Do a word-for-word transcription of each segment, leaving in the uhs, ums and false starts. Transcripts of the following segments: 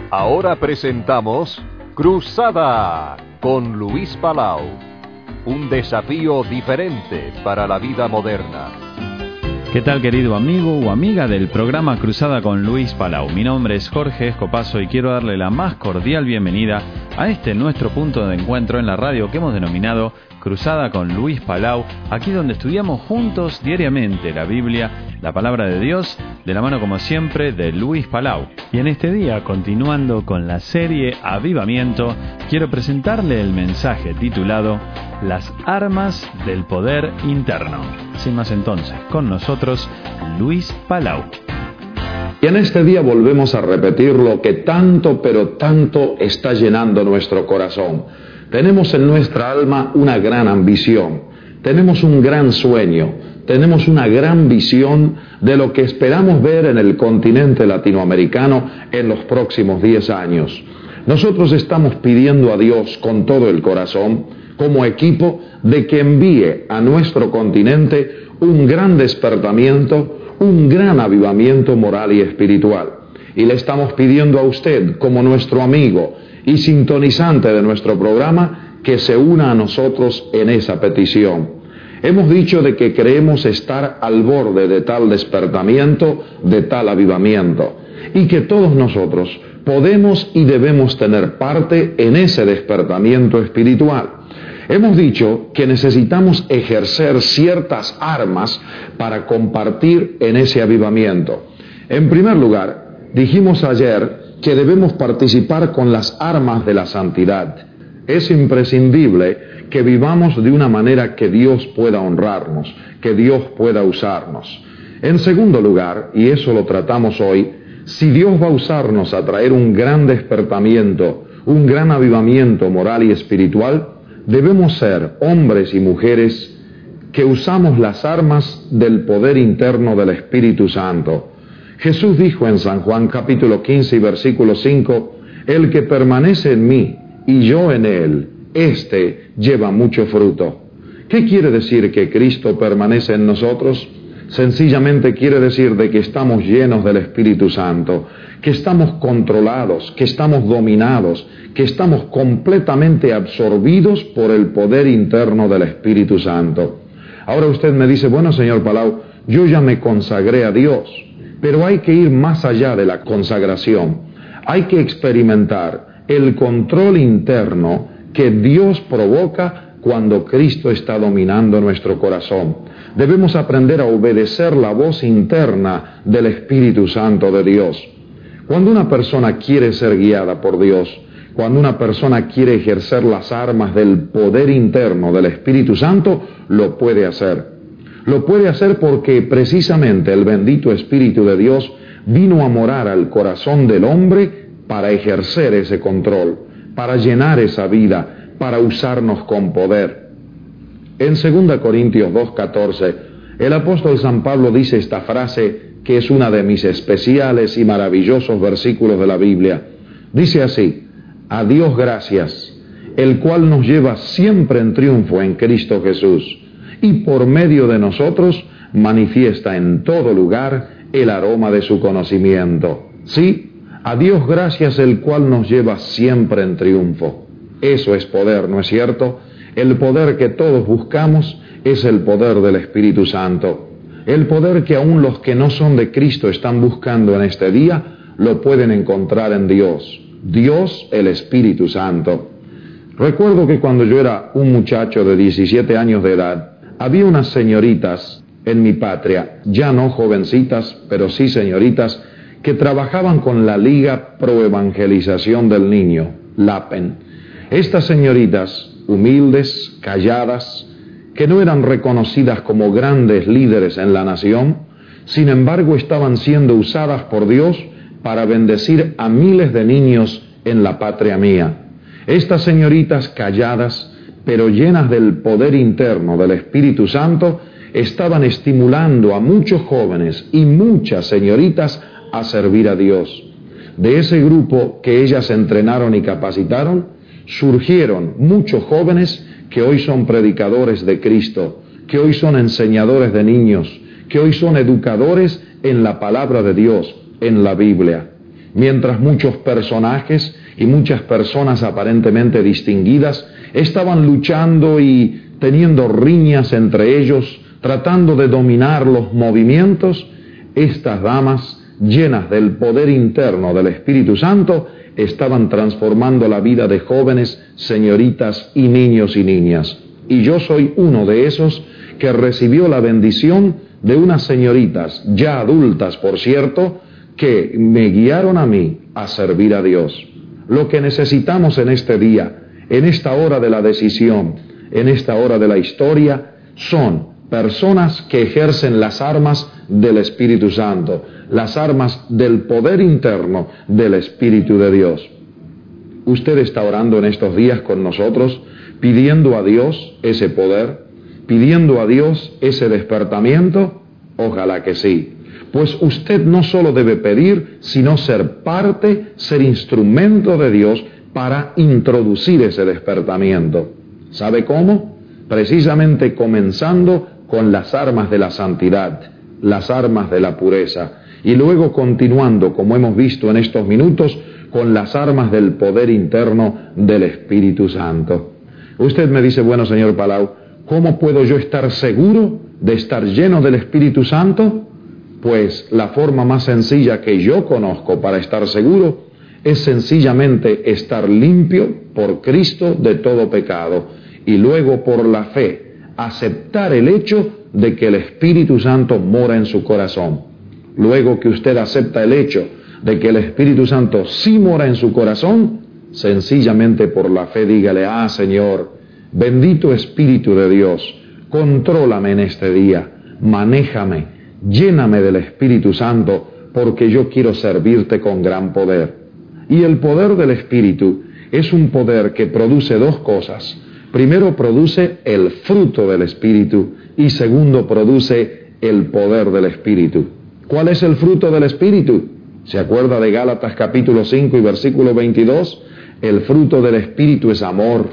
Ahora presentamos Cruzada con Luis Palau. Un desafío diferente para la vida moderna. ¿Qué tal, querido amigo o amiga del programa Cruzada con Luis Palau? Mi nombre es Jorge Escopazo y quiero darle la más cordial bienvenida a este nuestro punto de encuentro en la radio que hemos denominado Cruzada con Luis Palau, aquí donde estudiamos juntos diariamente la Biblia, la palabra de Dios, de la mano como siempre de Luis Palau. Y en este día, continuando con la serie Avivamiento, quiero presentarle el mensaje titulado Las armas del poder interno. Sin más entonces, con nosotros, Luis Palau. Y en este día volvemos a repetir lo que tanto, pero tanto está llenando nuestro corazón. Tenemos en nuestra alma una gran ambición, tenemos un gran sueño, tenemos una gran visión de lo que esperamos ver en el continente latinoamericano en los próximos diez años. Nosotros estamos pidiendo a Dios con todo el corazón, como equipo, de que envíe a nuestro continente un gran despertamiento, un gran avivamiento moral y espiritual. Y le estamos pidiendo a usted, como nuestro amigo y sintonizante de nuestro programa, que se una a nosotros en esa petición. Hemos dicho de que creemos estar al borde de tal despertamiento, de tal avivamiento, y que todos nosotros podemos y debemos tener parte en ese despertamiento espiritual. Hemos dicho que necesitamos ejercer ciertas armas para compartir en ese avivamiento. En primer lugar, dijimos ayer que debemos participar con las armas de la santidad. Es imprescindible que vivamos de una manera que Dios pueda honrarnos, que Dios pueda usarnos. En segundo lugar, y eso lo tratamos hoy, si Dios va a usarnos a traer un gran despertamiento, un gran avivamiento moral y espiritual, debemos ser hombres y mujeres que usamos las armas del poder interno del Espíritu Santo. Jesús dijo en San Juan capítulo quince y versículo cinco, el que permanece en mí y yo en él, éste lleva mucho fruto. ¿Qué quiere decir que Cristo permanece en nosotros? Sencillamente quiere decir de que estamos llenos del Espíritu Santo, que estamos controlados, que estamos dominados, que estamos completamente absorbidos por el poder interno del Espíritu Santo. Ahora usted me dice, bueno, señor Palau, yo ya me consagré a Dios, pero hay que ir más allá de la consagración. Hay que experimentar el control interno que Dios provoca cuando Cristo está dominando nuestro corazón. Debemos aprender a obedecer la voz interna del Espíritu Santo de Dios. Cuando una persona quiere ser guiada por Dios, cuando una persona quiere ejercer las armas del poder interno del Espíritu Santo, lo puede hacer. Lo puede hacer porque precisamente el bendito Espíritu de Dios vino a morar al corazón del hombre para ejercer ese control, para llenar esa vida, para usarnos con poder. En segunda Corintios dos catorce, el apóstol San Pablo dice esta frase que es una de mis especiales y maravillosos versículos de la Biblia. Dice así, a Dios gracias, el cual nos lleva siempre en triunfo en Cristo Jesús, y por medio de nosotros manifiesta en todo lugar el aroma de su conocimiento. Sí, a Dios gracias, el cual nos lleva siempre en triunfo. Eso es poder, ¿no es cierto? El poder que todos buscamos es el poder del Espíritu Santo. El poder que aún los que no son de Cristo están buscando en este día, lo pueden encontrar en Dios. Dios, el Espíritu Santo. Recuerdo que cuando yo era un muchacho de diecisiete años de edad, había unas señoritas en mi patria, ya no jovencitas, pero sí señoritas, que trabajaban con la Liga Pro Evangelización del Niño, LAPEN. Estas señoritas, humildes, calladas, que no eran reconocidas como grandes líderes en la nación, sin embargo estaban siendo usadas por Dios para bendecir a miles de niños en la patria mía. Estas señoritas calladas, pero llenas del poder interno del Espíritu Santo, estaban estimulando a muchos jóvenes y muchas señoritas a servir a Dios. De ese grupo que ellas entrenaron y capacitaron, surgieron muchos jóvenes que hoy son predicadores de Cristo, que hoy son enseñadores de niños, que hoy son educadores en la palabra de Dios, en la Biblia. mientras muchos personajes y muchas personas aparentemente distinguidas estaban luchando y teniendo riñas entre ellos, tratando de dominar los movimientos, estas damas, llenas del poder interno del Espíritu Santo, estaban transformando la vida de jóvenes, señoritas y niños y niñas. Y yo soy uno de esos que recibió la bendición de unas señoritas, ya adultas por cierto, que me guiaron a mí a servir a Dios. Lo que necesitamos en este día, en esta hora de la decisión, en esta hora de la historia, son personas que ejercen las armas del Espíritu Santo, las armas del poder interno del Espíritu de Dios. Usted está orando en estos días con nosotros, pidiendo a Dios ese poder, pidiendo a Dios ese despertamiento. Ojalá que sí. Pues usted no solo debe pedir, sino ser parte, ser instrumento de Dios para introducir ese despertamiento. ¿Sabe cómo? Precisamente comenzando con las armas de la santidad, las armas de la pureza, y luego continuando, como hemos visto en estos minutos, con las armas del poder interno del Espíritu Santo. Usted me dice, bueno, señor Palau, ¿cómo puedo yo estar seguro de estar lleno del Espíritu Santo? Pues la forma más sencilla que yo conozco para estar seguro es sencillamente estar limpio por Cristo de todo pecado y luego por la fe aceptar el hecho de que el Espíritu Santo mora en su corazón. Luego que usted acepta el hecho de que el Espíritu Santo sí mora en su corazón, sencillamente por la fe dígale, ah Señor, bendito Espíritu de Dios, contrólame en este día, manéjame, lléname del Espíritu Santo, porque yo quiero servirte con gran poder. Y el poder del Espíritu es un poder que produce dos cosas. Primero produce el fruto del Espíritu y segundo produce el poder del Espíritu. ¿Cuál es el fruto del Espíritu? ¿Se acuerda de Gálatas capítulo cinco y versículo veintidós? El fruto del Espíritu es amor,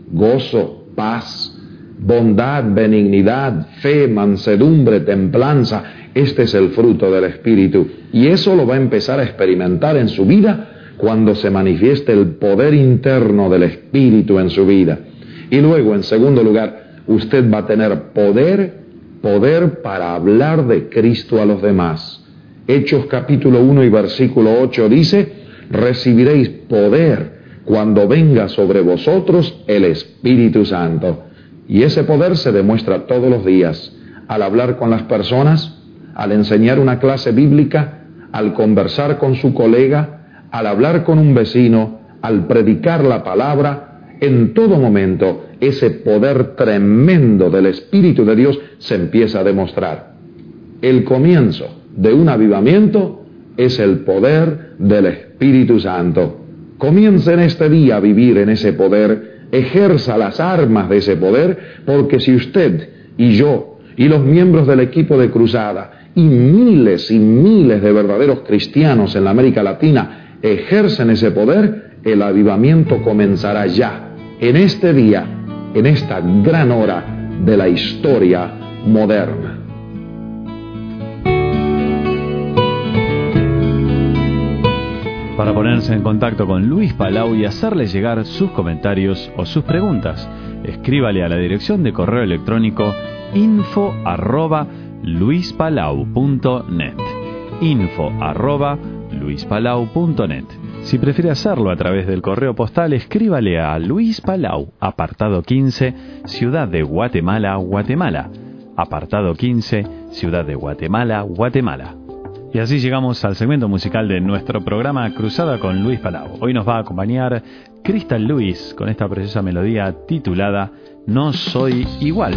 gozo, paz, bondad, benignidad, fe, mansedumbre, templanza. Este es el fruto del Espíritu. Y eso lo va a empezar a experimentar en su vida cuando se manifieste el poder interno del Espíritu en su vida. Y luego, en segundo lugar, usted va a tener poder, poder para hablar de Cristo a los demás. Hechos capítulo uno y versículo ocho dice, recibiréis poder cuando venga sobre vosotros el Espíritu Santo. Y ese poder se demuestra todos los días, al hablar con las personas, al enseñar una clase bíblica, al conversar con su colega, al hablar con un vecino, al predicar la palabra. En todo momento, ese poder tremendo del Espíritu de Dios se empieza a demostrar. El comienzo de un avivamiento es el poder del Espíritu Santo. Comience en este día a vivir en ese poder, ejerza las armas de ese poder, porque si usted y yo y los miembros del equipo de Cruzada y miles y miles de verdaderos cristianos en la América Latina ejercen ese poder, el avivamiento comenzará ya, en este día, en esta gran hora de la historia moderna. Para ponerse en contacto con Luis Palau y hacerle llegar sus comentarios o sus preguntas, escríbale a la dirección de correo electrónico info arroba luispalau punto net, info arroba luispalau punto net. Si prefiere hacerlo a través del correo postal, escríbale a Luis Palau, apartado quince, Ciudad de Guatemala, Guatemala. Apartado quince, Ciudad de Guatemala, Guatemala. Y así llegamos al segmento musical de nuestro programa Cruzada con Luis Palau. Hoy nos va a acompañar Crystal Lewis con esta preciosa melodía titulada No Soy Igual.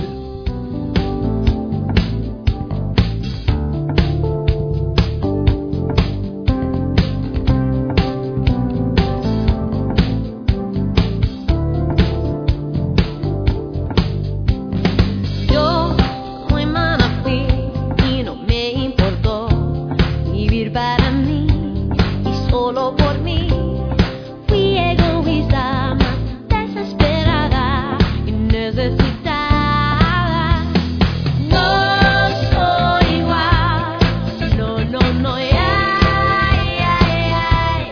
No, no, no, yeah, yeah, yeah.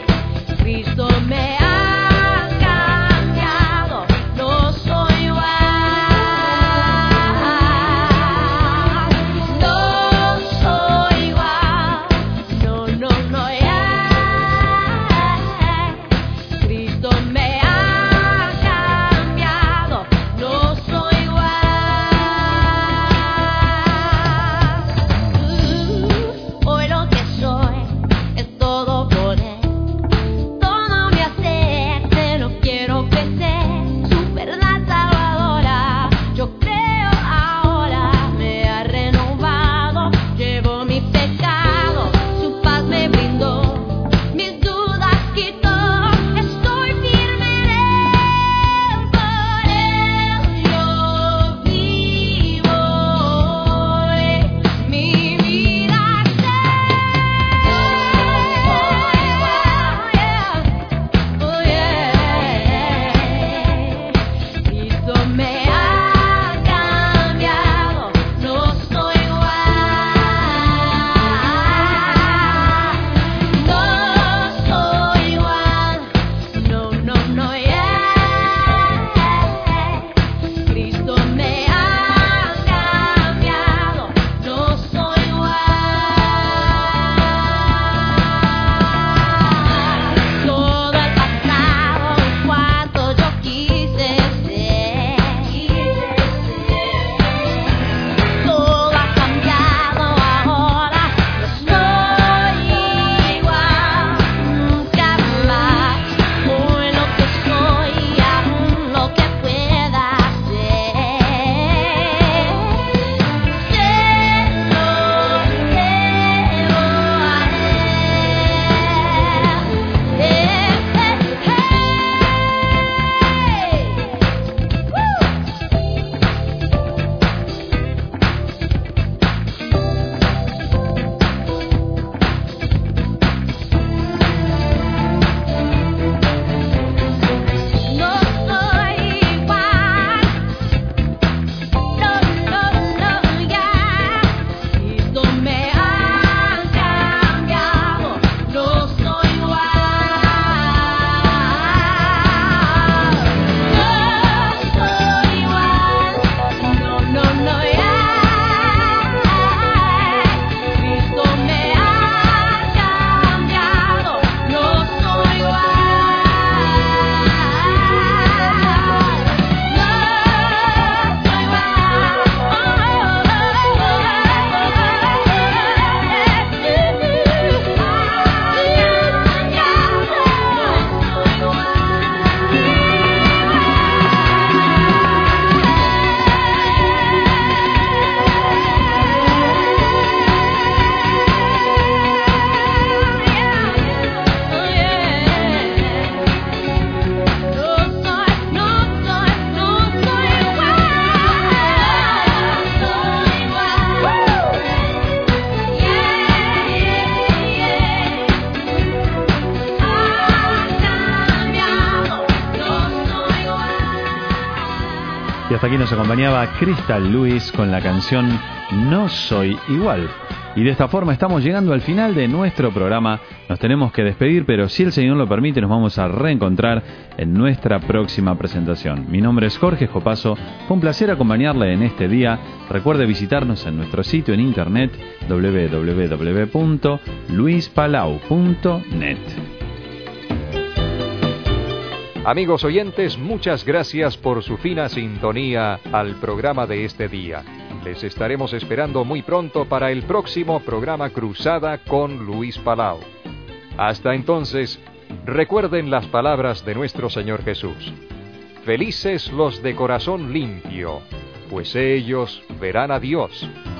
Y hasta aquí nos acompañaba Crystal Lewis con la canción No Soy Igual. Y de esta forma estamos llegando al final de nuestro programa. Nos tenemos que despedir, pero si el Señor lo permite, nos vamos a reencontrar en nuestra próxima presentación. Mi nombre es Jorge Jopaso. Fue un placer acompañarle en este día. Recuerde visitarnos en nuestro sitio en internet doble u doble u doble u punto luis palau punto net. Amigos oyentes, muchas gracias por su fina sintonía al programa de este día. Les estaremos esperando muy pronto para el próximo programa Cruzada con Luis Palau. Hasta entonces, recuerden las palabras de nuestro Señor Jesús. Felices los de corazón limpio, pues ellos verán a Dios.